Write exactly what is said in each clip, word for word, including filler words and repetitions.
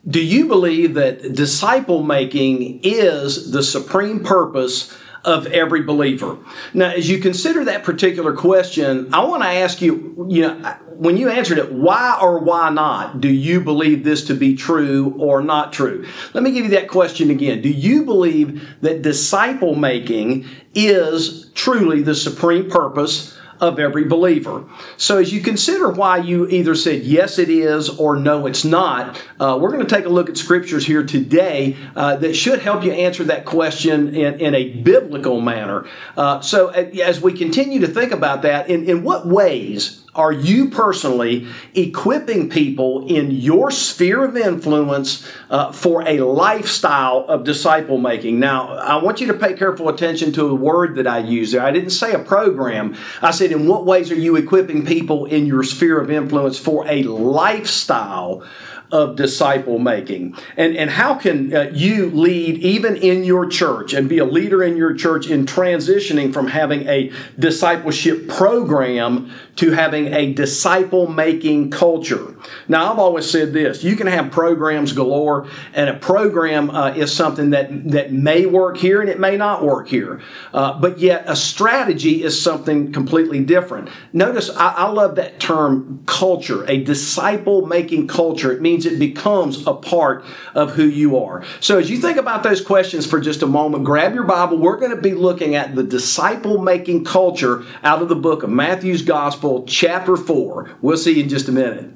Do you believe that disciple making is the supreme purpose of every believer? Now, as you consider that particular question, I want to ask you, you know, when you answered it, why or why not do you believe this to be true or not true? Let me give you that question again. Do you believe that disciple making is truly the supreme purpose of every believer? So as you consider why you either said yes it is or no it's not, uh, we're going to take a look at scriptures here today uh, that should help you answer that question in, in a biblical manner. Uh, so as we continue to think about that, in, in what ways are you personally equipping people in your sphere of influence uh, for a lifestyle of disciple making? Now, I want you to pay careful attention to the word that I use there. I didn't say a program. I said, in what ways are you equipping people in your sphere of influence for a lifestyle of disciple making? And, and how can uh, you lead even in your church and be a leader in your church in transitioning from having a discipleship program to having a disciple making culture? Now, I've always said this: you can have programs galore, and a program uh, is something that, that may work here and it may not work here. Uh, but yet a strategy is something completely different. Notice I, I love that term culture, a disciple making culture. It means it becomes a part of who you are. So as you think about those questions for just a moment, grab your Bible. We're going to be looking at the disciple making culture out of the book of Matthew's Gospel, chapter four. We'll see you in just a minute.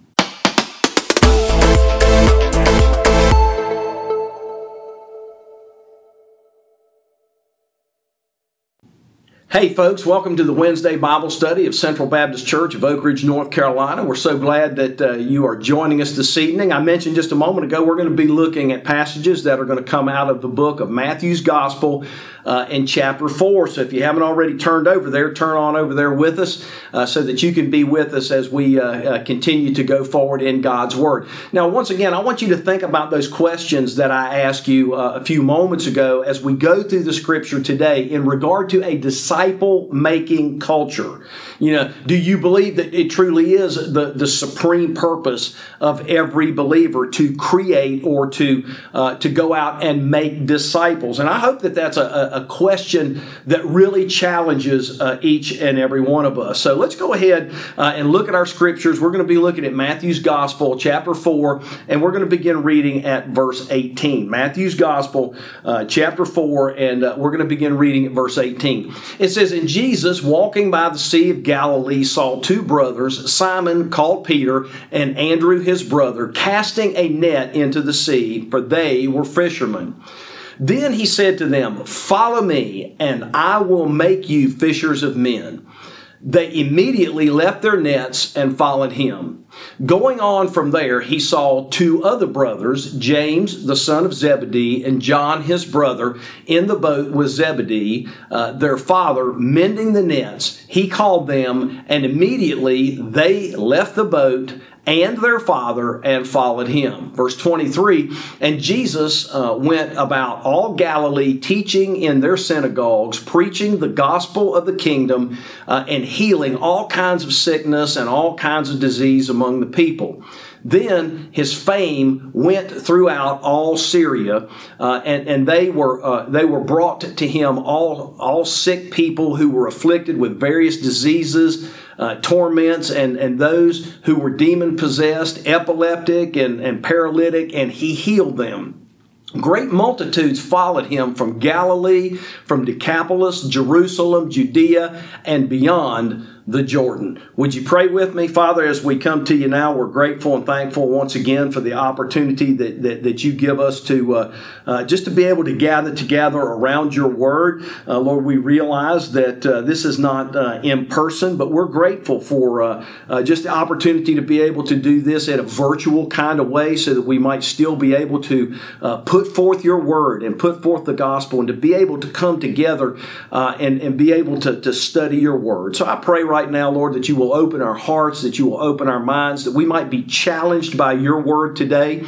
Hey folks, welcome to the Wednesday Bible study of Central Baptist Church of Oak Ridge, North Carolina. We're so glad that uh, you are joining us this evening. I mentioned just a moment ago we're going to be looking at passages that are going to come out of the book of Matthew's Gospel uh, in chapter four. So if you haven't already turned over there, turn on over there with us uh, so that you can be with us as we uh, uh, continue to go forward in God's Word. Now, once again, I want you to think about those questions that I asked you uh, a few moments ago as we go through the Scripture today in regard to a disciple making culture. You know, do you believe that it truly is the, the supreme purpose of every believer to create or to uh, to go out and make disciples? And I hope that that's a, a question that really challenges uh, each and every one of us. So let's go ahead uh, and look at our scriptures. We're going to be looking at Matthew's Gospel, chapter four, and we're going to begin reading at verse eighteen. Matthew's Gospel, uh, chapter four, and uh, we're going to begin reading at verse eighteen. It says, "And Jesus, walking by the Sea of Galilee, saw two brothers, Simon called Peter, and Andrew his brother, casting a net into the sea, for they were fishermen. Then he said to them, 'Follow me, and I will make you fishers of men.' They immediately left their nets and followed him. Going on from there, he saw two other brothers, James, the son of Zebedee, and John, his brother, in the boat with Zebedee, uh, their father, mending the nets. He called them, and immediately they left the boat and their father and followed him." Verse twenty-three, "And Jesus uh, went about all Galilee, teaching in their synagogues, preaching the gospel of the kingdom, uh, and healing all kinds of sickness and all kinds of disease among the people. Then his fame went throughout all Syria, uh, and, and they were uh, they were brought to him all, all sick people who were afflicted with various diseases, uh, torments, and, and those who were demon-possessed, epileptic, and, and paralytic, and he healed them. Great multitudes followed him from Galilee, from Decapolis, Jerusalem, Judea, and beyond the Jordan." Would you pray with me? Father, as we come to you now, we're grateful and thankful once again for the opportunity that, that, that you give us to uh, uh, just to be able to gather together around your word. Uh, Lord, we realize that uh, this is not uh, in person, but we're grateful for uh, uh, just the opportunity to be able to do this in a virtual kind of way so that we might still be able to uh, put forth your word and put forth the gospel and to be able to come together uh, and, and be able to, to study your word. So I pray right right now, Lord, that you will open our hearts, that you will open our minds, that we might be challenged by your word today.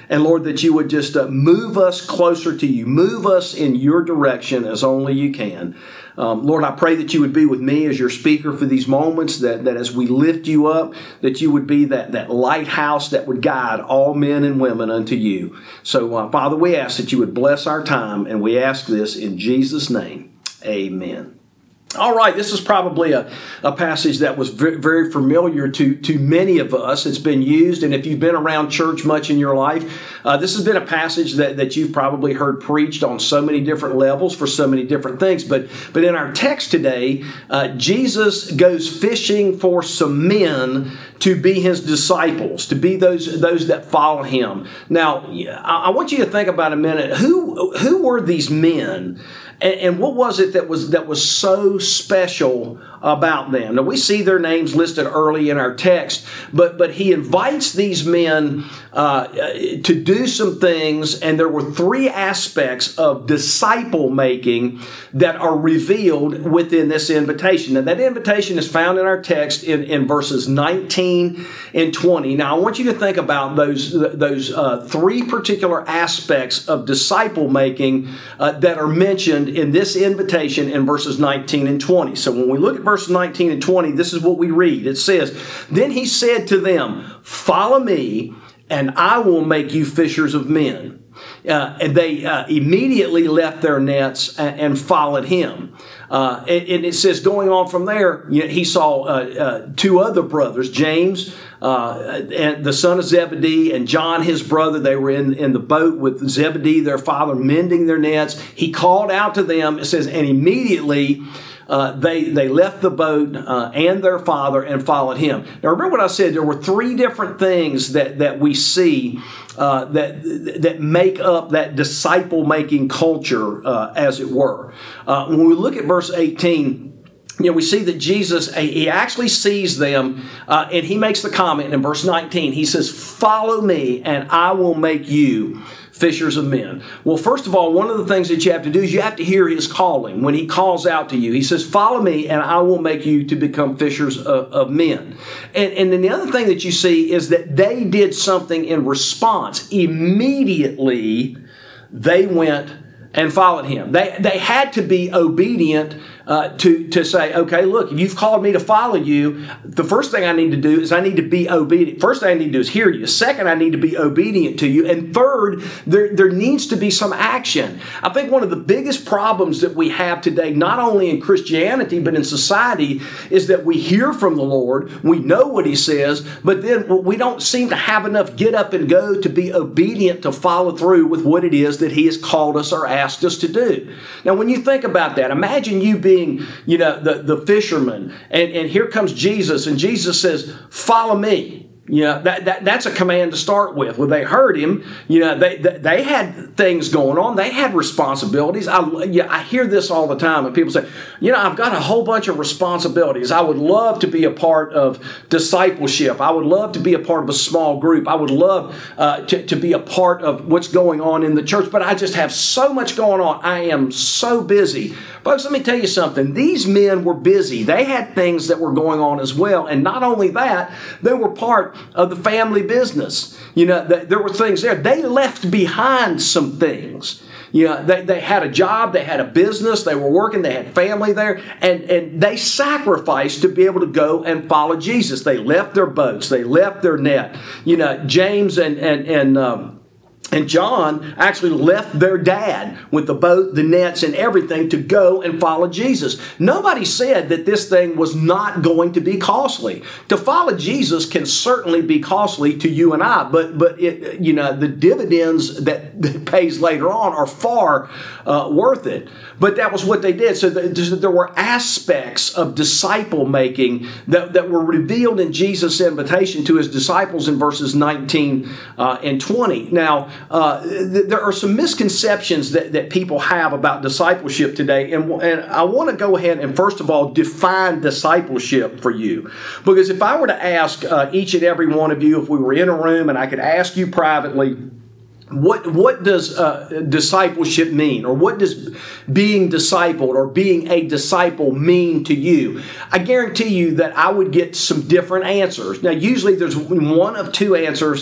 And Lord, that you would just uh, move us closer to you, move us in your direction as only you can. Um, Lord, I pray that you would be with me as your speaker for these moments, that, that as we lift you up, that you would be that, that lighthouse that would guide all men and women unto you. So, uh, Father, we ask that you would bless our time, and we ask this in Jesus' name. Amen. All right, this is probably a, a passage that was very, very familiar to, to many of us. It's been used, and if you've been around church much in your life, uh, this has been a passage that, that you've probably heard preached on so many different levels for so many different things. But, but in our text today, uh, Jesus goes fishing for some men to be his disciples, to be those, those that follow him. Now, I, I want you to think about a minute, who, who were these men? And what was it that was that was so special about them? Now, we see their names listed early in our text, but but he invites these men uh, to do some things, and there were three aspects of disciple making that are revealed within this invitation. And that invitation is found in our text in, in verses nineteen and twenty. Now, I want you to think about those those uh, three particular aspects of disciple making uh, that are mentioned in this invitation in verses nineteen and twenty. So when we look at verses nineteen and twenty, this is what we read. It says, "Then he said to them, 'Follow me, and I will make you fishers of men.' Uh, and they uh, immediately left their nets and, and followed him." Uh, and, and it says, going on from there, you know, he saw uh, uh, two other brothers, James, uh, and the son of Zebedee, and John, his brother. They were in, in the boat with Zebedee, their father, mending their nets. He called out to them, it says, and immediately Uh, they, they left the boat uh, and their father and followed him. Now, remember what I said. There were three different things that, that we see uh, that, that make up that disciple-making culture, uh, as it were. Uh, when we look at verse eighteen, you know, we see that Jesus, he actually sees them, uh, and he makes the comment in verse nineteen. He says, "Follow me, and I will make you fishers of men." Well, first of all, one of the things that you have to do is you have to hear his calling. When he calls out to you, he says, "Follow me, and I will make you to become fishers of, of men." And, and then the other thing that you see is that they did something in response. Immediately, they went and followed him. They, they had to be obedient Uh, to, to say, okay, look, if you've called me to follow you, the first thing I need to do is I need to be obedient. First thing I need to do is hear you. Second, I need to be obedient to you. And third, there, there needs to be some action. I think one of the biggest problems that we have today, not only in Christianity, but in society, is that we hear from the Lord, we know what he says, but then we don't seem to have enough get up and go to be obedient to follow through with what it is that he has called us or asked us to do. Now, when you think about that, imagine you being you know, the, the fisherman, and, and here comes Jesus, and Jesus says, "Follow me." You know, that, that that's a command to start with. Well, they heard him. You know, they they, they had things going on. They had responsibilities. I, yeah, I hear this all the time, and people say, you know, I've got a whole bunch of responsibilities. I would love to be a part of discipleship. I would love to be a part of a small group. I would love uh, to, to be a part of what's going on in the church, but I just have so much going on. I am so busy. Folks, let me tell you something. These men were busy. They had things that were going on as well. And not only that, they were part of the family business. You know, there were things there. They left behind some things. You know, they, they had a job, they had a business, they were working, they had family there, and, and they sacrificed to be able to go and follow Jesus. They left their boats, they left their net. You know, James and, and, and, um, And John actually left their dad with the boat, the nets, and everything to go and follow Jesus. Nobody said that this thing was not going to be costly. To follow Jesus can certainly be costly to you and I, but but it, you know, the dividends that, that pays later on are far uh, worth it. But that was what they did. So there were aspects of disciple making that, that were revealed in Jesus' invitation to his disciples in verses nineteen uh, and twenty. Now, Uh, th- there are some misconceptions that, that people have about discipleship today, and, and I want to go ahead and first of all define discipleship for you. Because if I were to ask uh, each and every one of you, if we were in a room and I could ask you privately, what what does uh, discipleship mean, or what does being discipled or being a disciple mean to you? I guarantee you that I would get some different answers. Now, usually there's one of two answers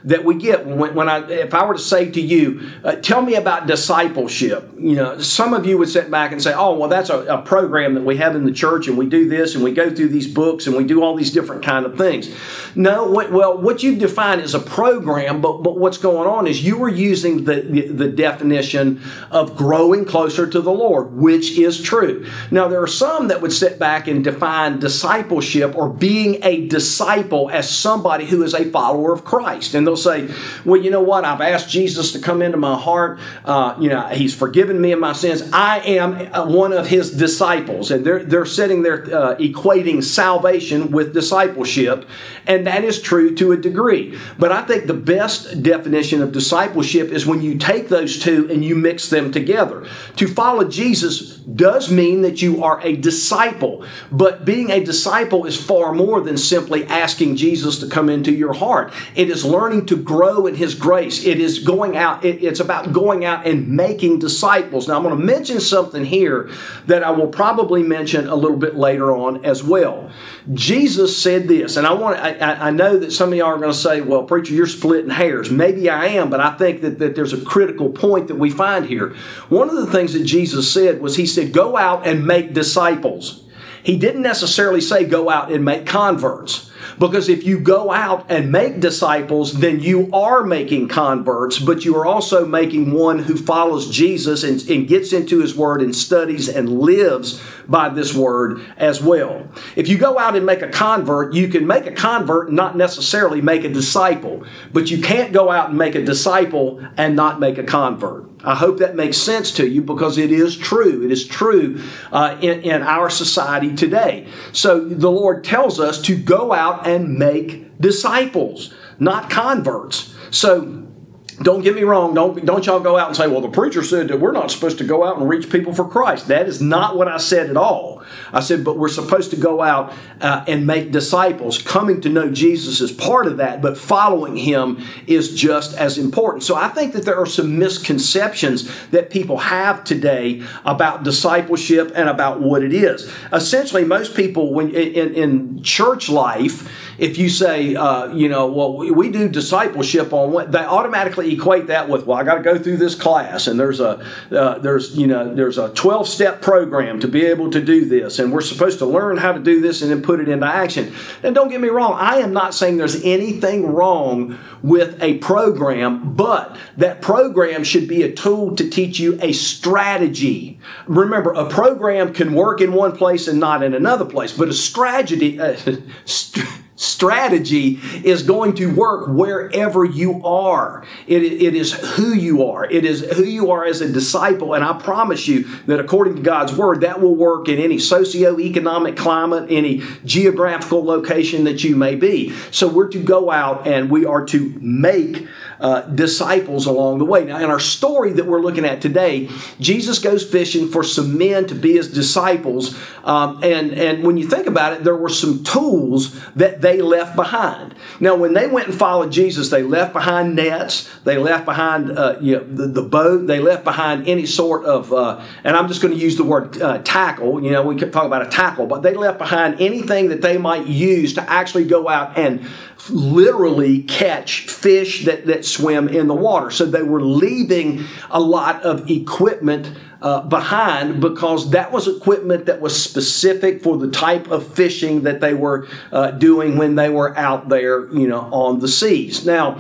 that we get when, when I, if I were to say to you, uh, tell me about discipleship, you know, some of you would sit back and say, oh, well, that's a, a program that we have in the church, and we do this, and we go through these books, and we do all these different kind of things. No, what, well, what you've defined is a program, but, but what's going on is you were using the, the, the definition of growing closer to the Lord, which is true. Now, there are some that would sit back and define discipleship or being a disciple as somebody who is a follower of Christ. And they'll say, well, you know what? I've asked Jesus to come into my heart. Uh, you know, He's forgiven me of my sins. I am one of His disciples. And they're, they're sitting there uh, equating salvation with discipleship. And that is true to a degree. But I think the best definition of discipleship is when you take those two and you mix them together. To follow Jesus does mean that you are a disciple. But being a disciple is far more than simply asking Jesus to come into your heart. It is learning to grow in His grace. It is going out. It, it's about going out and making disciples. Now, I'm going to mention something here that I will probably mention a little bit later on as well. Jesus said this, and I want I, I know that some of y'all are going to say, well, preacher, you're splitting hairs. Maybe I am, but I think that, that there's a critical point that we find here. One of the things that Jesus said was, He said, go out and make disciples. He didn't necessarily say go out and make converts. Because if you go out and make disciples, then you are making converts, but you are also making one who follows Jesus and, and gets into His Word and studies and lives by this Word as well. If you go out and make a convert, you can make a convert and not necessarily make a disciple, but you can't go out and make a disciple and not make a convert. I hope that makes sense to you, because it is true. It is true uh, in, in our society today. So the Lord tells us to go out and make disciples, not converts. So don't get me wrong. Don't, don't y'all go out and say, well, the preacher said that we're not supposed to go out and reach people for Christ. That is not what I said at all. I said, but we're supposed to go out uh, and make disciples. Coming to know Jesus is part of that, but following Him is just as important. So I think that there are some misconceptions that people have today about discipleship and about what it is. Essentially, most people, when in, in church life, if you say, uh, you know, well, we do discipleship on what, they automatically equate that with, well, I got to go through this class, and there's a, uh, there's, you know, there's a twelve-step program to be able to do this, and we're supposed to learn how to do this and then put it into action. And don't get me wrong, I am not saying there's anything wrong with a program, but that program should be a tool to teach you a strategy. Remember, a program can work in one place and not in another place, but a strategy, uh, st- strategy is going to work wherever you are. It, it is who you are. It is who you are as a disciple. And I promise you that according to God's Word, that will work in any socioeconomic climate, any geographical location that you may be. So we're to go out and we are to make uh, disciples along the way. Now, in our story that we're looking at today, Jesus goes fishing for some men to be His disciples. Um, and, and when you think about it, there were some tools that they left behind. Now, when they went and followed Jesus, they left behind nets, they left behind uh, you know, the, the boat, they left behind any sort of, uh, and I'm just going to use the word uh, tackle, you know, we could talk about a tackle, but they left behind anything that they might use to actually go out and literally catch fish that, that swim in the water. So they were leaving a lot of equipment Uh, behind, because that was equipment that was specific for the type of fishing that they were uh, doing when they were out there, you know, on the seas. Now,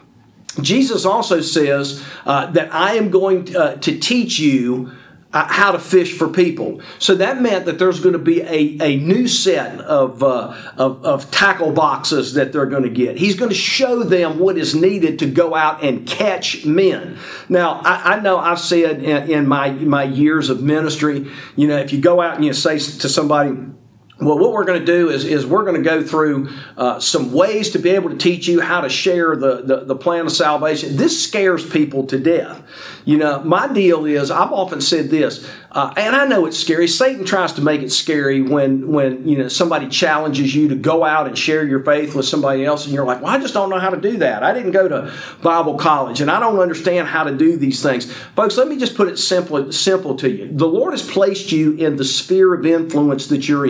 Jesus also says uh, that I am going to, uh, to teach you Uh, how to fish for people. So that meant that there's going to be a, a new set of, uh, of, of tackle boxes that they're going to get. He's going to show them what is needed to go out and catch men. Now, I, I know I've said in, in my, my years of ministry, you know, if you go out and you say to somebody, well, what we're going to do is, is we're going to go through uh, some ways to be able to teach you how to share the, the, the plan of salvation. This scares people to death. You know, my deal is, I've often said this, uh, and I know it's scary. Satan tries to make it scary when, when, you know, somebody challenges you to go out and share your faith with somebody else, and you're like, well, I just don't know how to do that. I didn't go to Bible college, and I don't understand how to do these things. Folks, let me just put it simple, simple to you. The Lord has placed you in the sphere of influence that you're in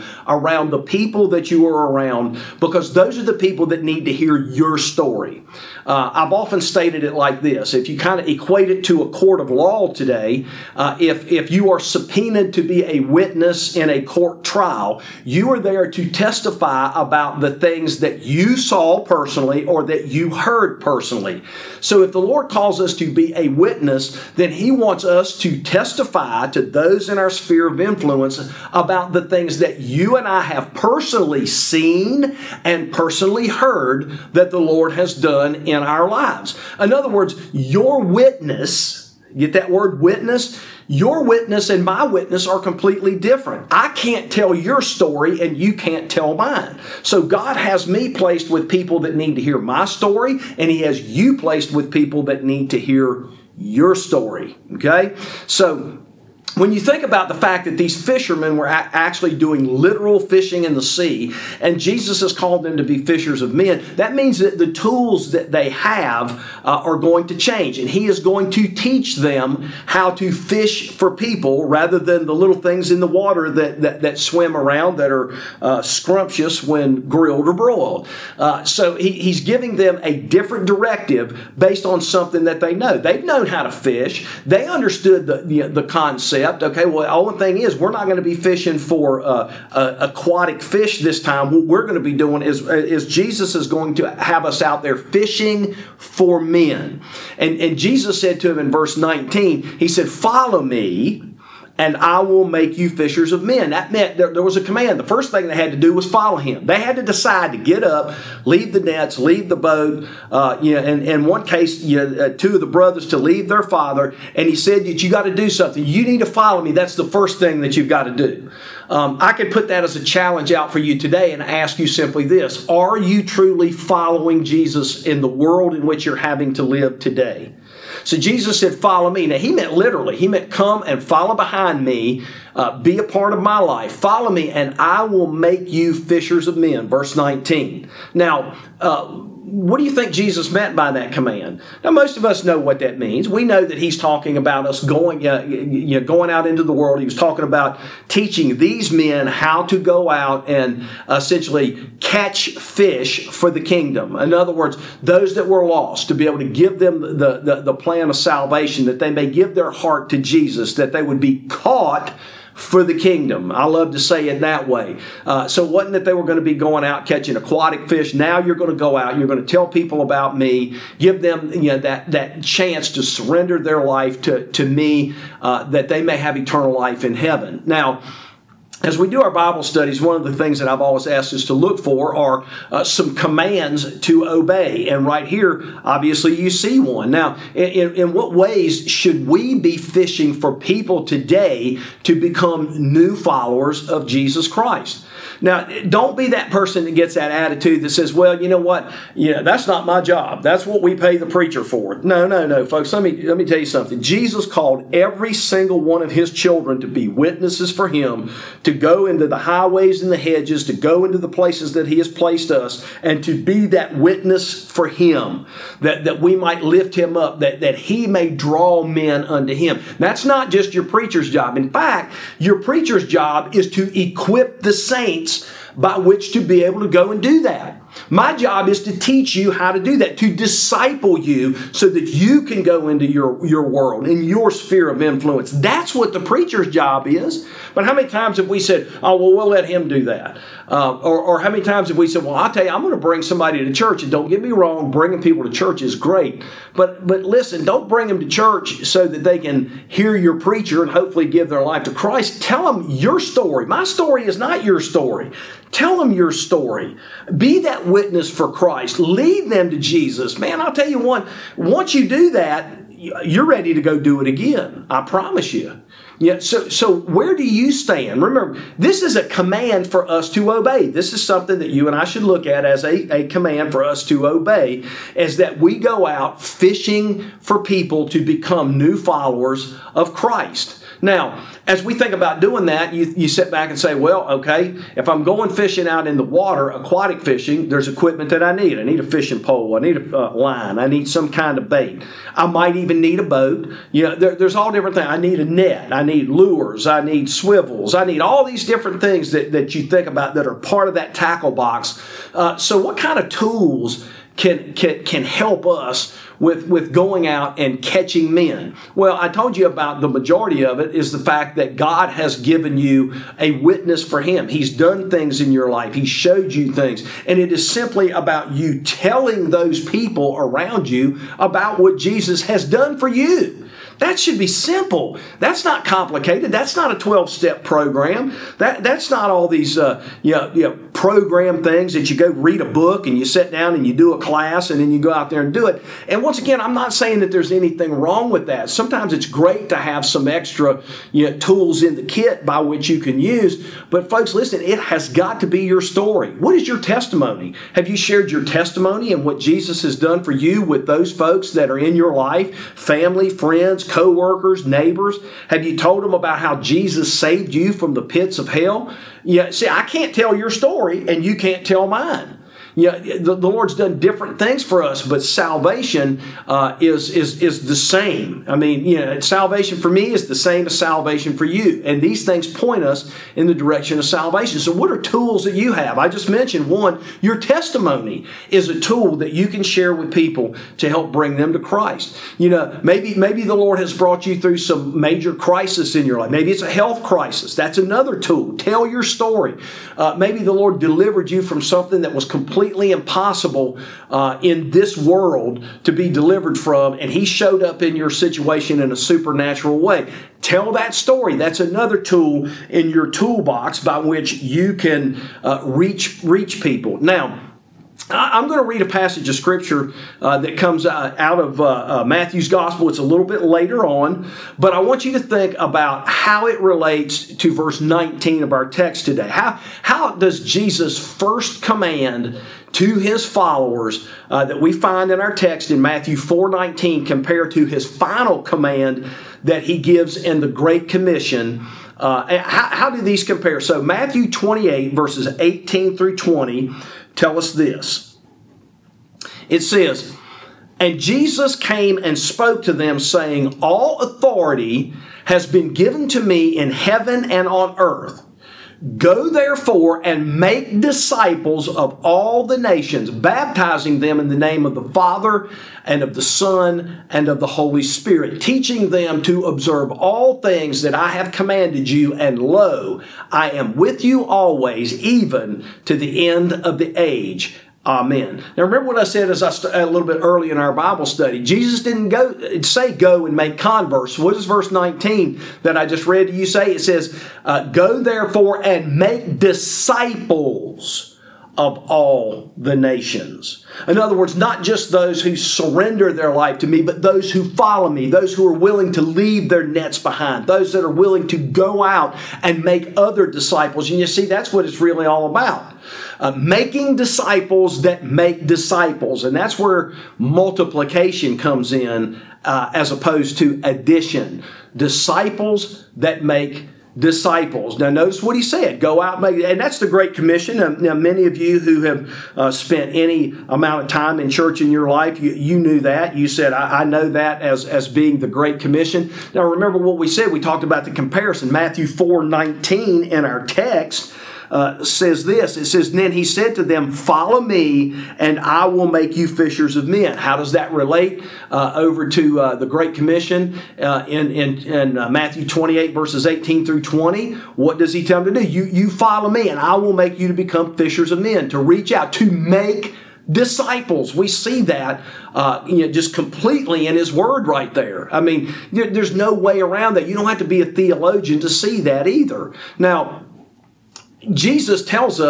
around the people that you are around, because those are the people that need to hear your story. Uh, I've often stated it like this. If you kind of equate it to a court of law today, uh, if, if you are subpoenaed to be a witness in a court trial, you are there to testify about the things that you saw personally or that you heard personally. So if the Lord calls us to be a witness, then He wants us to testify to those in our sphere of influence about the things that you and I have personally seen and personally heard that the Lord has done in our lives. In other words, your witness, get that word witness? Your witness and my witness are completely different. I can't tell your story and you can't tell mine. So God has me placed with people that need to hear my story, and He has you placed with people that need to hear your story. Okay? So when you think about the fact that these fishermen were a- actually doing literal fishing in the sea, and Jesus has called them to be fishers of men, that means that the tools that they have uh, are going to change. And He is going to teach them how to fish for people rather than the little things in the water that, that, that swim around that are uh, scrumptious when grilled or broiled. Uh, so he, He's giving them a different directive based on something that they know. They've known how to fish. They understood the, the, the concept. Okay, well, the only thing is we're not going to be fishing for uh, uh, aquatic fish this time. What we're going to be doing is, is Jesus is going to have us out there fishing for men. And, and Jesus said to him in verse nineteen, He said, "Follow me, and I will make you fishers of men." That meant there, there was a command. The first thing they had to do was follow Him. They had to decide to get up, leave the nets, leave the boat. Uh, you know, and in one case, you know, uh, two of the brothers to leave their father. And He said that you got to do something. You need to follow me. That's the first thing that you've got to do. Um, I could put that as a challenge out for you today and ask you simply this: are you truly following Jesus in the world in which you're having to live today? So Jesus said, "Follow me." Now, He meant literally. He meant come and follow behind me, uh, be a part of my life. Follow me, and I will make you fishers of men. Verse nineteen. Now, uh, what do you think Jesus meant by that command? Now, most of us know what that means. We know that He's talking about us going, uh, you know, going out into the world. He was talking about teaching these men how to go out and essentially catch fish for the kingdom. In other words, those that were lost, to be able to give them the, the, the plan of salvation, that they may give their heart to Jesus, that they would be caught for the kingdom. I love to say it that way. Uh, so it wasn't that they were going to be going out catching aquatic fish. Now you're going to go out, you're going to tell people about me, give them, you know, that, that chance to surrender their life to, to me, uh, that they may have eternal life in heaven. Now, as we do our Bible studies, one of the things that I've always asked us to look for are uh, some commands to obey. And right here, obviously, you see one. Now, in, in what ways should we be fishing for people today to become new followers of Jesus Christ? Now, don't be that person that gets that attitude that says, well, you know what? Yeah, that's not my job. That's what we pay the preacher for. No, no, no, folks. Let me, let me tell you something. Jesus called every single one of His children to be witnesses for Him, to go into the highways and the hedges, to go into the places that He has placed us, and to be that witness for Him, that, that we might lift Him up, that, that He may draw men unto Him. That's not just your preacher's job. In fact, your preacher's job is to equip the saints by which to be able to go and do that. My job is to teach you how to do that, to disciple you so that you can go into your, your world, in your sphere of influence. That's what the preacher's job is. But how many times have we said, oh, well, we'll let him do that? Uh, or, or how many times have we said, well, I'll tell you, I'm going to bring somebody to church. And don't get me wrong, bringing people to church is great. But, but listen, don't bring them to church so that they can hear your preacher and hopefully give their life to Christ. Tell them your story. My story is not your story. Tell them your story. Be that witness for Christ. Lead them to Jesus. Man, I'll tell you one, once you do that, you're ready to go do it again. I promise you. Yeah, so, so where do you stand? Remember, this is a command for us to obey. This is something that you and I should look at as a, a command for us to obey, is that we go out fishing for people to become new followers of Christ. Now, as we think about doing that, you, you sit back and say, well, okay, if I'm going fishing out in the water, aquatic fishing, there's equipment that I need. I need a fishing pole. I need a uh, line. I need some kind of bait. I might even need a boat. You know, there, there's all different things. I need a net. I need lures. I need swivels. I need all these different things that, that you think about that are part of that tackle box. Uh, so what kind of tools can, can, can help us with, with going out and catching men? Well, I told you about the majority of it is the fact that God has given you a witness for Him. He's done things in your life. He showed you things. And it is simply about you telling those people around you about what Jesus has done for you. That should be simple. That's not complicated. That's not a twelve-step program. That That's not all these uh, you know, you know, program things that you go read a book and you sit down and you do a class and then you go out there and do it. And once again, I'm not saying that there's anything wrong with that. Sometimes it's great to have some extra you know, tools in the kit by which you can use. But folks, listen, it has got to be your story. What is your testimony? Have you shared your testimony and what Jesus has done for you with those folks that are in your life, family, friends, co-workers, neighbors? Have you told them about how Jesus saved you from the pits of hell? Yeah, see, I can't tell your story and you can't tell mine. Yeah, the, the Lord's done different things for us, but salvation uh, is is is the same. I mean, you know, salvation for me is the same as salvation for you, and these things point us in the direction of salvation. So, what are tools that you have? I just mentioned one. Your testimony is a tool that you can share with people to help bring them to Christ. You know, maybe maybe the Lord has brought you through some major crisis in your life. Maybe it's a health crisis. That's another tool. Tell your story. Uh, maybe the Lord delivered you from something that was completely completely impossible uh, in this world to be delivered from, and He showed up in your situation in a supernatural way. Tell that story. That's another tool in your toolbox by which you can uh, reach reach people. Now, I'm going to read a passage of Scripture uh, that comes uh, out of uh, uh, Matthew's Gospel. It's a little bit later on, but I want you to think about how it relates to verse nineteen of our text today. How, how does Jesus' first command to His followers uh, that we find in our text in Matthew four nineteen compare to His final command that He gives in the Great Commission? Uh, how, how do these compare? So Matthew twenty-eight, verses eighteen through twenty, tell us this. It says, "And Jesus came and spoke to them, saying, All authority has been given to me in heaven and on earth. Go therefore and make disciples of all the nations, baptizing them in the name of the Father and of the Son and of the Holy Spirit, teaching them to observe all things that I have commanded you. And lo, I am with you always, even to the end of the age. Amen." Now remember what I said as I st- a little bit early in our Bible study. Jesus didn't go say go and make converts. What does verse nineteen that I just read to you say? It says, uh, "Go therefore and make disciples of all the nations." In other words, not just those who surrender their life to me, but those who follow me, those who are willing to leave their nets behind, those that are willing to go out and make other disciples. And you see, that's what it's really all about. Uh, making disciples that make disciples. And that's where multiplication comes in uh, as opposed to addition. Disciples that make disciples. Now notice what He said. Go out and make, and that's the Great Commission. Now many of you who have uh, spent any amount of time in church in your life, you, you knew that. You said, I, I know that as, as being the Great Commission. Now remember what we said. We talked about the comparison. Matthew four nineteen in our text Uh, says this. It says, "Then He said to them, Follow me, and I will make you fishers of men." How does that relate uh, over to uh, the Great Commission uh, in, in, in uh, Matthew twenty-eight, verses eighteen through twenty? What does He tell them to do? You, you follow me, and I will make you to become fishers of men, to reach out, to make disciples. We see that uh, you know, just completely in His Word right there. I mean, there, there's no way around that. You don't have to be a theologian to see that either. Now, Jesus tells us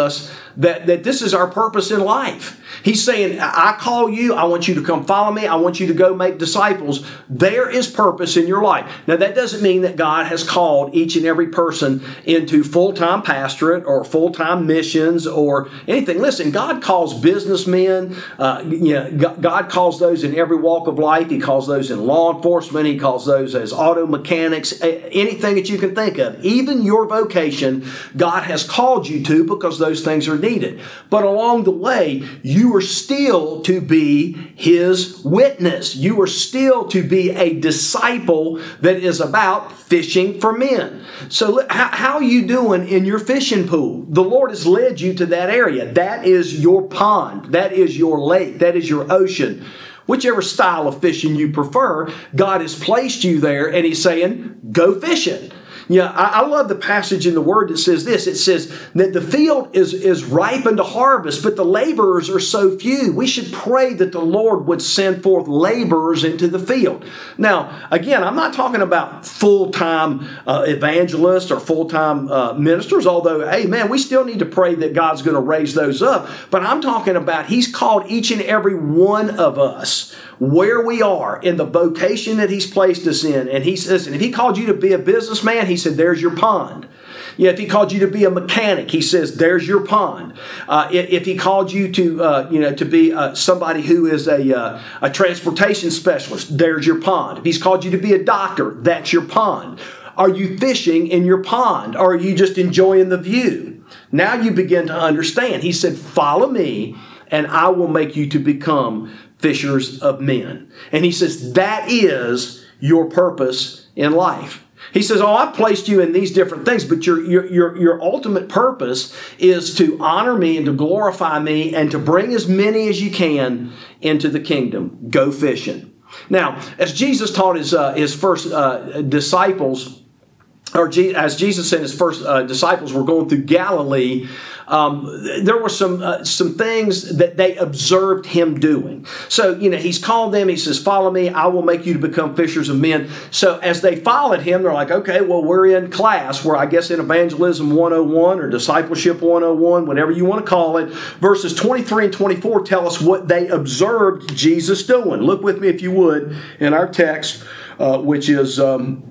that, that this is our purpose in life. He's saying, I call you, I want you to come follow me, I want you to go make disciples. There is purpose in your life. Now, that doesn't mean that God has called each and every person into full-time pastorate or full-time missions or anything. Listen, God calls businessmen, uh, you know, God calls those in every walk of life. He calls those in law enforcement. He calls those as auto mechanics, anything that you can think of. Even your vocation, God has called you to because those things are needed. But along the way, you are still to be His witness. You are still to be a disciple that is about fishing for men. So how, how are you doing in your fishing pool? The Lord has led you to that area. That is your pond. That is your lake. That is your ocean. Whichever style of fishing you prefer, God has placed you there and He's saying, go fishing. Yeah, I, I love the passage in the Word that says this. It says that the field is, is ripe unto harvest, but the laborers are so few. We should pray that the Lord would send forth laborers into the field. Now, again, I'm not talking about full-time uh, evangelists or full-time uh, ministers, although, hey, man, we still need to pray that God's going to raise those up. But I'm talking about He's called each and every one of us where we are in the vocation that He's placed us in. And He says, if He called you to be a businessman, He said, there's your pond. Yeah, if He called you to be a mechanic, He says, there's your pond. Uh, if He called you to, uh, you know, to be uh, somebody who is a, uh, a transportation specialist, there's your pond. If He's called you to be a doctor, that's your pond. Are you fishing in your pond? Or are you just enjoying the view? Now you begin to understand. He said, follow me, and I will make you to become fishers of men. And He says, that is your purpose in life. He says, oh, I've placed you in these different things, but your, your, your, your ultimate purpose is to honor me and to glorify me and to bring as many as you can into the kingdom. Go fishing. Now, as Jesus taught His, uh, his first uh, disciples, or Je- as Jesus and His first uh, disciples were going through Galilee, Um, there were some uh, some things that they observed Him doing. So, you know, He's called them. He says, follow me. I will make you to become fishers of men. So as they followed Him, they're like, okay, well, we're in class where I guess in Evangelism one oh one or Discipleship one oh one, whatever you want to call it, verses twenty-three and twenty-four tell us what they observed Jesus doing. Look with me, if you would, in our text, uh, which is Um,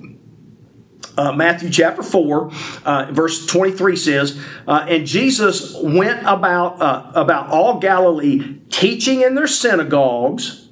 Uh, Matthew chapter four, uh, verse twenty-three says, uh, and Jesus went about uh, about all Galilee, teaching in their synagogues,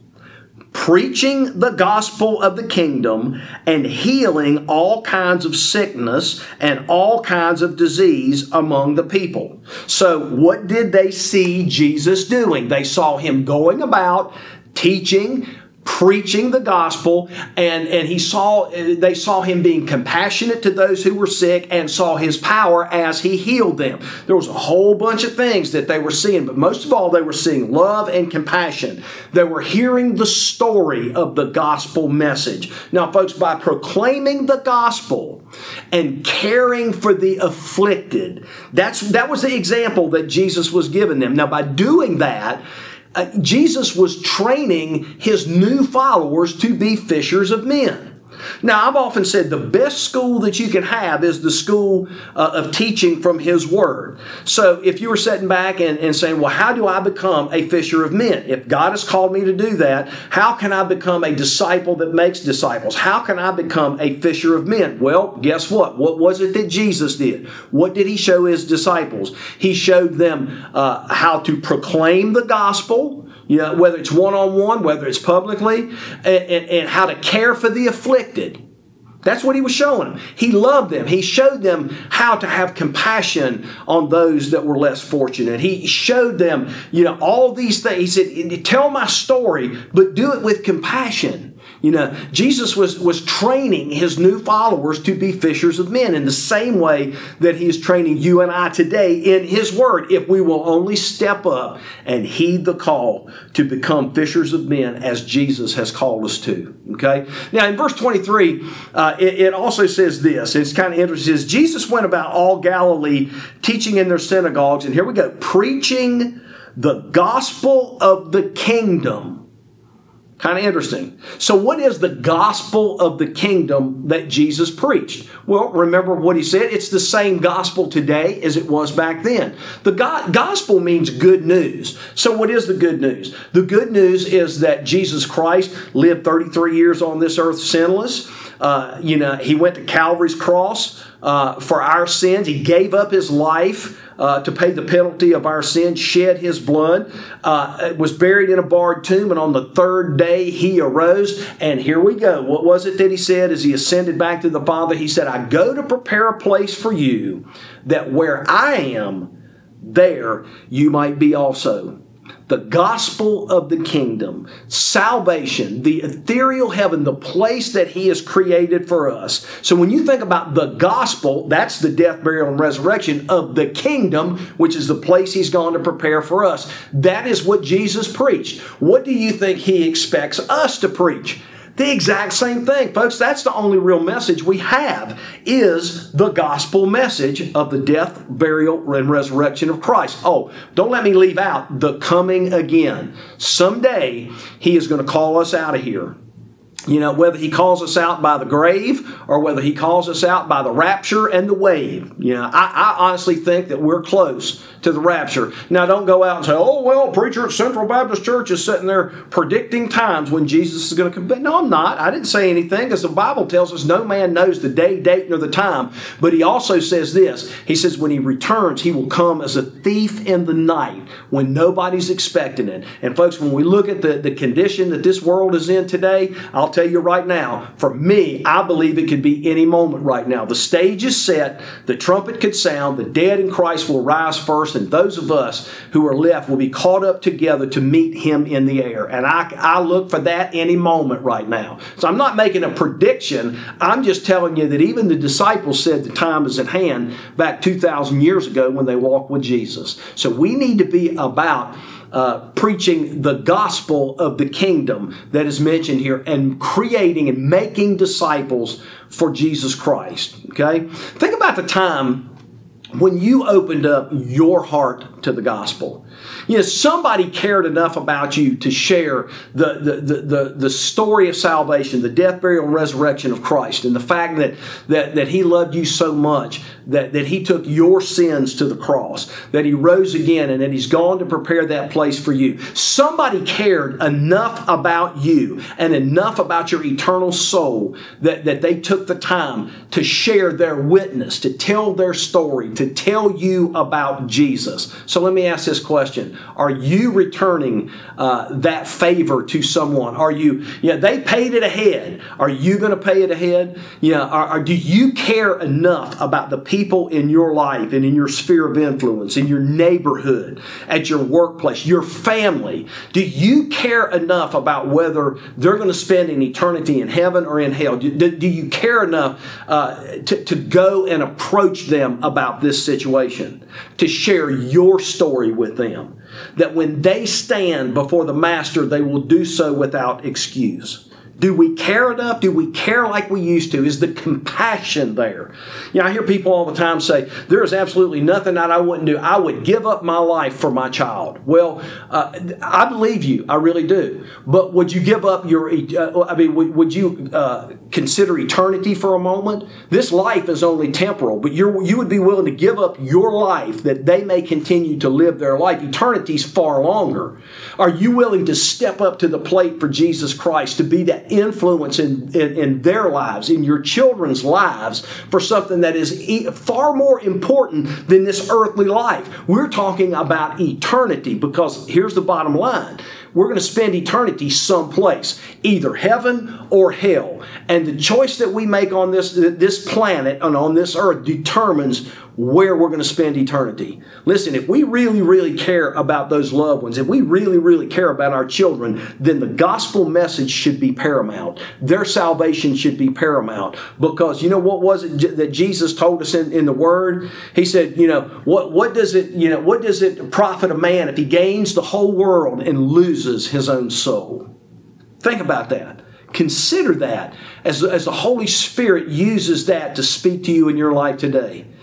preaching the gospel of the kingdom, and healing all kinds of sickness and all kinds of disease among the people. So what did they see Jesus doing? They saw Him going about teaching, preaching the gospel, and, and he saw they saw Him being compassionate to those who were sick and saw His power as He healed them. There was a whole bunch of things that they were seeing, but most of all, they were seeing love and compassion. They were hearing the story of the gospel message. Now, folks, by proclaiming the gospel and caring for the afflicted, that's that was the example that Jesus was giving them. Now, by doing that, Uh, Jesus was training His new followers to be fishers of men. Now, I've often said the best school that you can have is the school uh, of teaching from His Word. So if you were sitting back and, and saying, well, how do I become a fisher of men? If God has called me to do that, how can I become a disciple that makes disciples? How can I become a fisher of men? Well, guess what? What was it that Jesus did? What did He show His disciples? He showed them uh, how to proclaim the gospel, you know, whether it's one-on-one, whether it's publicly, and, and, and how to care for the afflicted. That's what He was showing them. He loved them. He showed them how to have compassion on those that were less fortunate. He showed them, you know, all these things. He said, tell my story, but do it with compassion. You know, Jesus was, was training His new followers to be fishers of men in the same way that He is training you and I today in His Word, if we will only step up and heed the call to become fishers of men as Jesus has called us to. Okay? Now, in verse twenty-three, uh, it, it also says this. It's kind of interesting. It says, Jesus went about all Galilee, teaching in their synagogues, and here we go, preaching the gospel of the kingdom Kind of interesting. So what is the gospel of the kingdom that Jesus preached? Well, remember what he said? It's the same gospel today as it was back then. The go- gospel means good news. So what is the good news? The good news is that Jesus Christ lived thirty-three years on this earth sinless. Uh, you know, he went to Calvary's cross uh, for our sins. He gave up his life Uh, to pay the penalty of our sin, shed his blood, uh, was buried in a barred tomb, and on the third day he arose. And here we go. What was it that he said as he ascended back to the Father? He said, I go to prepare a place for you, that where I am, there you might be also. The gospel of the kingdom, salvation, the ethereal heaven, the place that he has created for us. So when you think about the gospel, that's the death, burial, and resurrection of the kingdom, which is the place he's gone to prepare for us. That is what Jesus preached. What do you think he expects us to preach? The exact same thing, folks. That's the only real message we have, is the gospel message of the death, burial, and resurrection of Christ. Oh, don't let me leave out the coming again. Someday, he is going to call us out of here. You know, whether he calls us out by the grave or whether he calls us out by the rapture and the wave. You know, I, I honestly think that we're close to the rapture. Now, don't go out and say, oh, well, preacher at Central Baptist Church is sitting there predicting times when Jesus is going to come back. No, I'm not. I didn't say anything, because the Bible tells us no man knows the day, date, nor the time. But he also says this. He says when he returns, he will come as a thief in the night when nobody's expecting it. And folks, when we look at the, the condition that this world is in today, I'll tell you right now, for me, I believe it could be any moment right now. The stage is set. The trumpet could sound. The dead in Christ will rise first. And those of us who are left will be caught up together to meet him in the air. And I, I look for that any moment right now. So I'm not making a prediction. I'm just telling you that even the disciples said the time is at hand back two thousand years ago when they walked with Jesus. So we need to be about Uh, preaching the gospel of the kingdom that is mentioned here, and creating and making disciples for Jesus Christ. Okay? Think about the time when you opened up your heart to the gospel. You know, somebody cared enough about you to share the, the, the, the, the story of salvation, the death, burial, and resurrection of Christ, and the fact that, that, that he loved you so much that, that he took your sins to the cross, that he rose again, and that he's gone to prepare that place for you. Somebody cared enough about you and enough about your eternal soul that, that they took the time to share their witness, to tell their story, to tell you about Jesus. So let me ask this question. Are you returning uh, that favor to someone? Are you, yeah, they paid it ahead. Are you going to pay it ahead? Yeah, are, are, do you care enough about the people in your life and in your sphere of influence, in your neighborhood, at your workplace, your family? Do you care enough about whether they're going to spend an eternity in heaven or in hell? Do, do you care enough uh, to, to go and approach them about this situation, to share your story with them, that when they stand before the Master, they will do so without excuse? Do we care enough? Do we care like we used to? Is the compassion there? You know, I hear people all the time say, there is absolutely nothing that I wouldn't do. I would give up my life for my child. Well, uh, I believe you. I really do. But would you give up your, uh, I mean, would, would you uh, consider eternity for a moment? This life is only temporal, but you're, you would be willing to give up your life that they may continue to live their life. Eternity's far longer. Are you willing to step up to the plate for Jesus Christ, to be that influence in, in, in their lives, in your children's lives, for something that is e- far more important than this earthly life? We're talking about eternity, because here's the bottom line. We're going to spend eternity someplace, either heaven or hell. And the choice that we make on this, this planet and on this earth determines where we're going to spend eternity. Listen, if we really, really care about those loved ones, if we really, really care about our children, then the gospel message should be paramount. Their salvation should be paramount. Because you know what was it that Jesus told us in, in the Word? He said, you know, what, what does it, you know, what does it profit a man if he gains the whole world and loses his own soul? Think about that. Consider that as, as the Holy Spirit uses that to speak to you in your life today.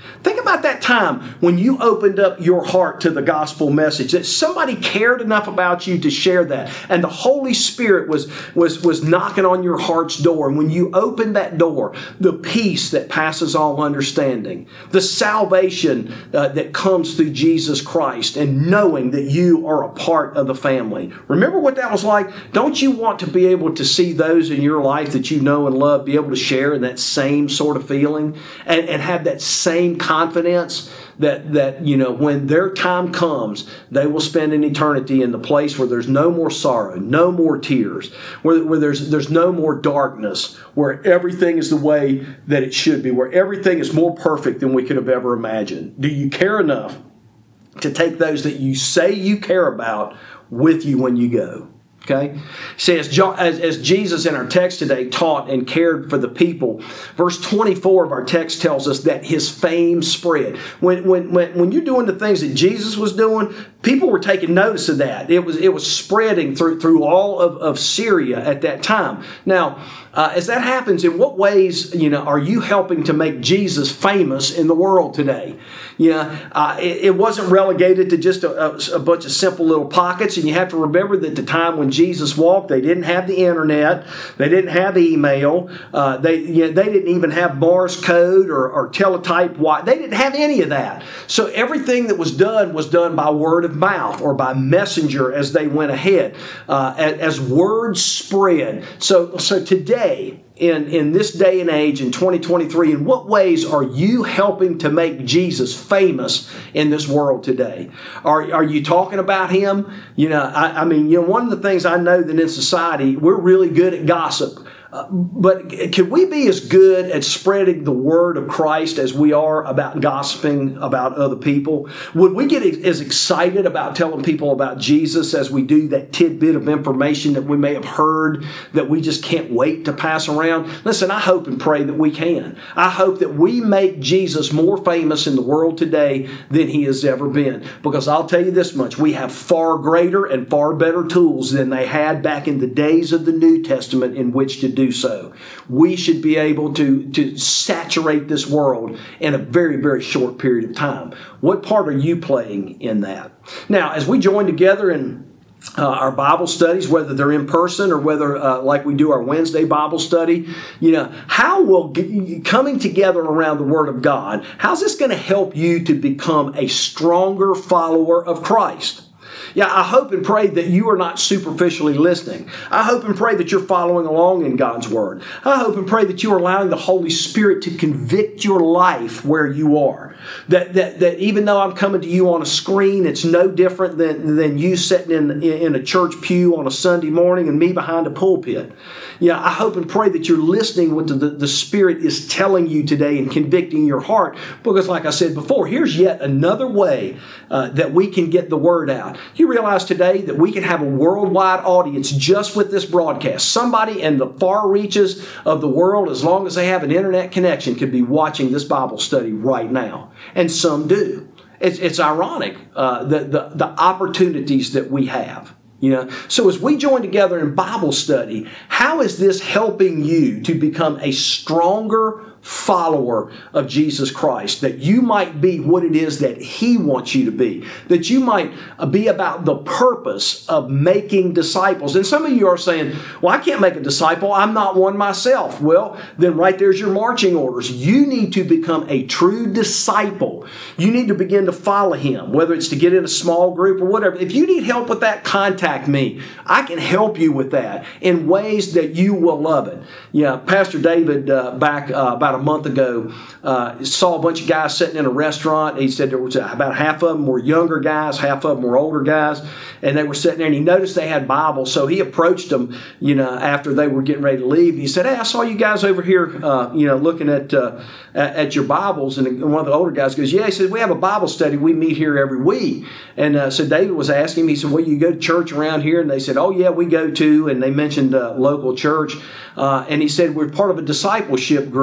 Think about that time when you opened up your heart to the gospel message, that somebody cared enough about you to share that. And the Holy Spirit was, was, was knocking on your heart's door. And when you opened that door, the peace that passes all understanding, the salvation uh, that comes through Jesus Christ, and knowing that you are a part of the family. Remember what that was like? Don't you want to be able to see those in your life that you know and love be able to share in that same sort of feeling and, and have that same confidence that, that, you know, when their time comes, they will spend an eternity in the place where there's no more sorrow, no more tears, where, where there's, there's no more darkness, where everything is the way that it should be, where everything is more perfect than we could have ever imagined. Do you care enough to take those that you say you care about with you when you go? Okay? See, as, as, as Jesus in our text today taught and cared for the people, verse twenty-four of our text tells us that his fame spread. When, when, when, when you're doing the things that Jesus was doing, people were taking notice of that. It was, it was spreading through, through all of, of Syria at that time. Now, uh, as that happens, in what ways, you know, are you helping to make Jesus famous in the world today? You know, uh, it, it wasn't relegated to just a, a, a bunch of simple little pockets. And you have to remember that the time when Jesus walked, they didn't have the internet, they didn't have email, uh, they you know, they didn't even have Morse code or, or teletype. They didn't have any of that. So everything that was done was done by word of mouth or by messenger as they went ahead, uh, as, as word spread. So so today, In, in this day and age, in twenty twenty-three, in what ways are you helping to make Jesus famous in this world today? Are, are you talking about him? You know, I, I mean, you know, one of the things I know that in society, we're really good at gossip. Uh, but can we be as good at spreading the word of Christ as we are about gossiping about other people? Would we get as excited about telling people about Jesus as we do that tidbit of information that we may have heard that we just can't wait to pass around? Listen, I hope and pray that we can. I hope that we make Jesus more famous in the world today than he has ever been. Because I'll tell you this much, we have far greater and far better tools than they had back in the days of the New Testament in which to do so. We should be able to, to saturate this world in a very, very short period of time. What part are you playing in that? Now, as we join together in uh, our Bible studies, whether they're in person or whether uh, like we do our Wednesday Bible study, you know, how will g- coming together around the Word of God, how's this going to help you to become a stronger follower of Christ? Yeah, I hope and pray that you are not superficially listening. I hope and pray that you're following along in God's Word. I hope and pray that you are allowing the Holy Spirit to convict your life where you are. That that, that even though I'm coming to you on a screen, it's no different than, than you sitting in, in a church pew on a Sunday morning and me behind a pulpit. Yeah, I hope and pray that you're listening what the, the, the Spirit is telling you today and convicting your heart. Because like I said before, here's yet another way uh, that we can get the word out. You realize today that we can have a worldwide audience just with this broadcast. Somebody in the far reaches of the world, as long as they have an internet connection, could be watching this Bible study right now. And some do. It's, it's ironic, uh, the, the, the opportunities that we have. You know, so as we join together in Bible study, how is this helping you to become a stronger follower of Jesus Christ, that you might be what it is that he wants you to be, that you might be about the purpose of making disciples? And some of you are saying, well, I can't make a disciple. I'm not one myself. Well, then right there's your marching orders. You need to become a true disciple. You need to begin to follow him, whether it's to get in a small group or whatever. If you need help with that, contact me. I can help you with that in ways that you will love it. Yeah, Pastor David uh, back uh, about a month ago uh, saw a bunch of guys sitting in a restaurant. He said there was about half of them were younger guys, half of them were older guys, and they were sitting there, and he noticed they had Bibles. So he approached them, you know, after they were getting ready to leave. And he said, hey, I saw you guys over here, uh, you know, looking at, uh, at at your Bibles. And one of the older guys goes, yeah, he said, we have a Bible study. We meet here every week. And uh, so David was asking him, he said, well, you go to church around here? And they said, oh, yeah, we go to. And they mentioned uh, local church. Uh, and he said, we're part of a discipleship group.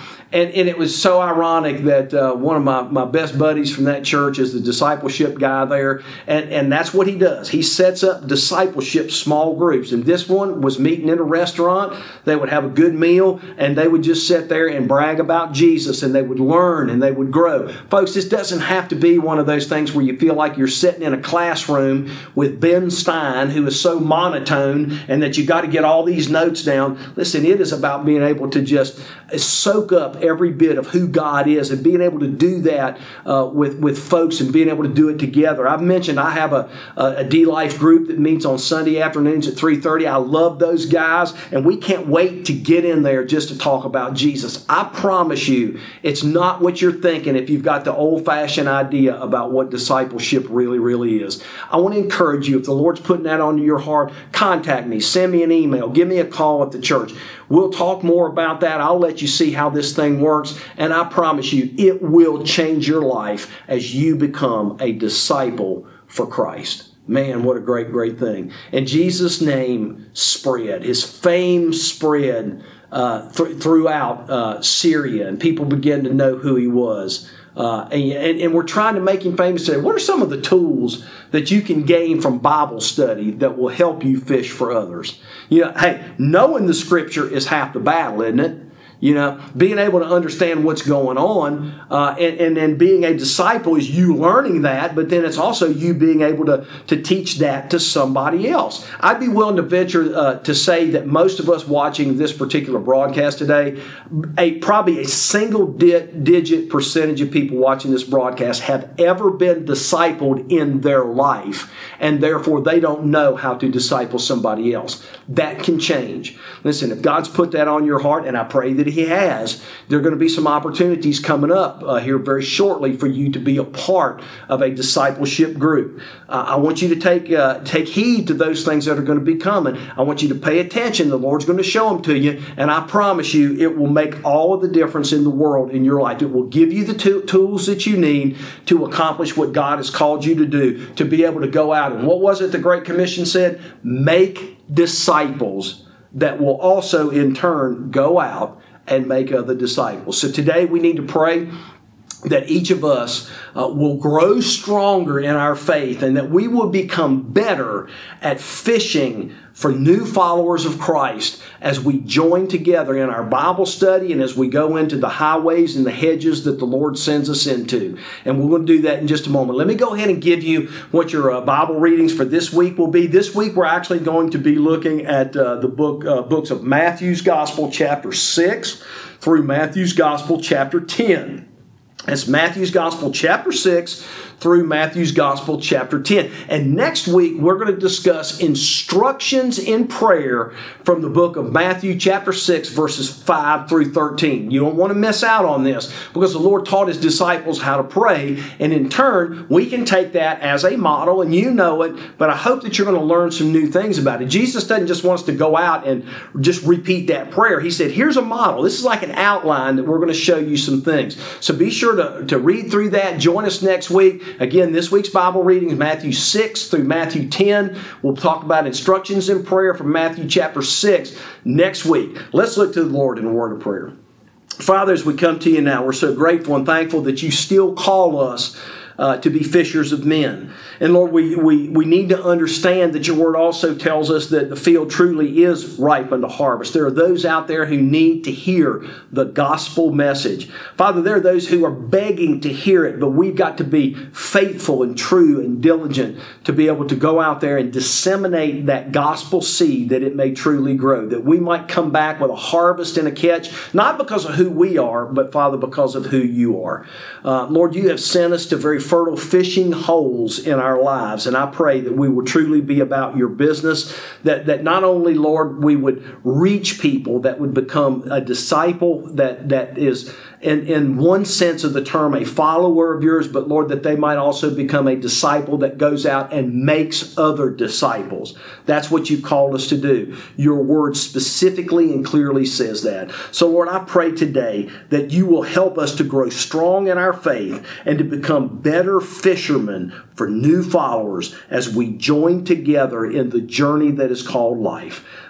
And, and it was so ironic that uh, one of my, my best buddies from that church is the discipleship guy there. And, and that's what he does. He sets up discipleship small groups. And this one was meeting in a restaurant. They would have a good meal and they would just sit there and brag about Jesus, and they would learn and they would grow. Folks, this doesn't have to be one of those things where you feel like you're sitting in a classroom with Ben Stein, who is so monotone, and that you've got to get all these notes down. Listen, it is about being able to just soak up every bit of who God is and being able to do that uh, with, with folks and being able to do it together. I've mentioned I have a, a, a D-Life group that meets on Sunday afternoons at three thirty. I love those guys, and we can't wait to get in there just to talk about Jesus. I promise you, it's not what you're thinking if you've got the old-fashioned idea about what discipleship really, really is. I want to encourage you, if the Lord's putting that on your heart, contact me, send me an email, give me a call at the church. We'll talk more about that. I'll let you see how this thing works, and I promise you, it will change your life as you become a disciple for Christ. Man, what a great, great thing. And Jesus' name spread. His fame spread uh, th- throughout uh, Syria, and people began to know who he was. Uh, and, and we're trying to make him famous today. What are some of the tools that you can gain from Bible study that will help you fish for others? You know, hey, knowing the Scripture is half the battle, isn't it? You know, being able to understand what's going on, uh, and, and then being a disciple is you learning that, but then it's also you being able to, to teach that to somebody else. I'd be willing to venture uh, to say that most of us watching this particular broadcast today, a probably a single di- digit percentage of people watching this broadcast have ever been discipled in their life, and therefore they don't know how to disciple somebody else. That can change. Listen, if God's put that on your heart, and I pray that He has, there are going to be some opportunities coming up uh, here very shortly for you to be a part of a discipleship group. Uh, I want you to take uh, take heed to those things that are going to be coming. I want you to pay attention. The Lord's going to show them to you, and I promise you it will make all of the difference in the world in your life. It will give you the t- tools that you need to accomplish what God has called you to do, to be able to go out. And what was it the Great Commission said? Make disciples that will also in turn go out and make other disciples. So today we need to pray that each of us uh, will grow stronger in our faith, and that we will become better at fishing for new followers of Christ as we join together in our Bible study and as we go into the highways and the hedges that the Lord sends us into. And we're going to do that in just a moment. Let me go ahead and give you what your uh, Bible readings for this week will be. This week we're actually going to be looking at uh, the book uh, books of Matthew's Gospel chapter six through Matthew's Gospel chapter ten. That's Matthew's Gospel chapter six through Matthew's Gospel chapter ten. And next week, we're going to discuss instructions in prayer from the book of Matthew chapter six, verses five through thirteen. You don't want to miss out on this, because the Lord taught His disciples how to pray. And in turn, we can take that as a model, and you know it, but I hope that you're going to learn some new things about it. Jesus doesn't just want us to go out and just repeat that prayer. He said, here's a model. This is like an outline that we're going to show you some things. So be sure to, to read through that. Join us next week. Again, this week's Bible reading is Matthew six through Matthew ten. We'll talk about instructions in prayer from Matthew chapter six next week. Let's look to the Lord in a word of prayer. Father, as we come to you now, we're so grateful and thankful that you still call us Uh, to be fishers of men. And Lord, we, we, we need to understand that your word also tells us that the field truly is ripe unto harvest. There are those out there who need to hear the gospel message. Father, there are those who are begging to hear it, but we've got to be faithful and true and diligent to be able to go out there and disseminate that gospel seed that it may truly grow, that we might come back with a harvest and a catch, not because of who we are, but Father, because of who you are. Uh, Lord, you have sent us to very fertile fishing holes in our lives. And I pray that we will truly be about your business, that, that not only, Lord, we would reach people, that would become a disciple that, that is, in, in one sense of the term, a follower of yours, but Lord, that they might also become a disciple that goes out and makes other disciples. That's what you've called us to do. Your word specifically and clearly says that. So Lord, I pray today that you will help us to grow strong in our faith and to become better fishermen for new followers as we join together in the journey that is called life.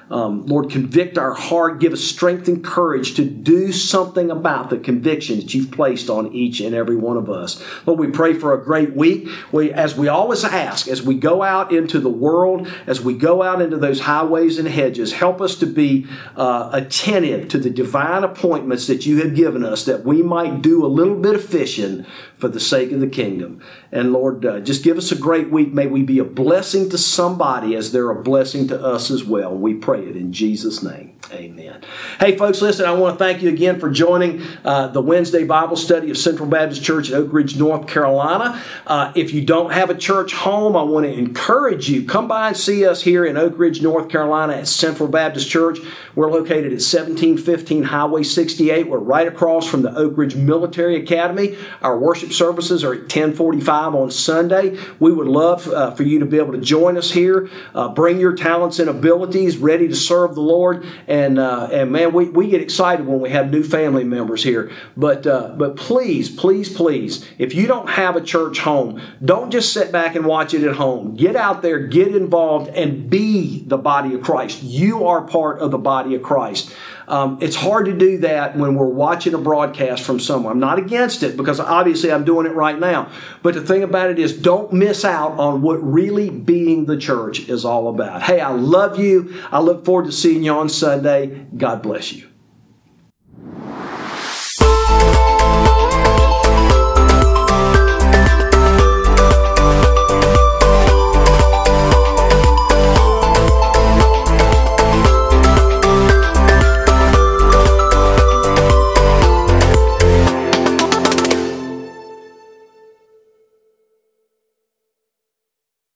Um, Lord, convict our heart. Give us strength and courage to do something about the conviction that you've placed on each and every one of us. Lord, we pray for a great week. We, as we always ask, as we go out into the world, as we go out into those highways and hedges, help us to be uh, attentive to the divine appointments that you have given us, that we might do a little bit of fishing for the sake of the kingdom. And Lord, uh, just give us a great week. May we be a blessing to somebody as they're a blessing to us as well. We pray it in Jesus' name. Amen. Hey, folks, listen, I want to thank you again for joining uh, the Wednesday Bible study of Central Baptist Church at Oak Ridge, North Carolina. Uh, if you don't have a church home, I want to encourage you. Come by and see us here in Oak Ridge, North Carolina at Central Baptist Church. We're located at seventeen fifteen Highway sixty-eight. We're right across from the Oak Ridge Military Academy. Our worship services are at ten forty-five on Sunday. We would love uh, for you to be able to join us here. Uh, bring your talents and abilities, ready to serve the Lord. And, uh, and man, we, we get excited when we have new family members here. But, uh, but please, please, please, if you don't have a church home, don't just sit back and watch it at home. Get out there, get involved, and be the body of Christ. You are part of the body of Christ. Um, it's hard to do that when we're watching a broadcast from somewhere. I'm not against it, because obviously I'm doing it right now. But the thing about it is, don't miss out on what really being the church is all about. Hey, I love you. I look forward to seeing you on Sunday. God bless you.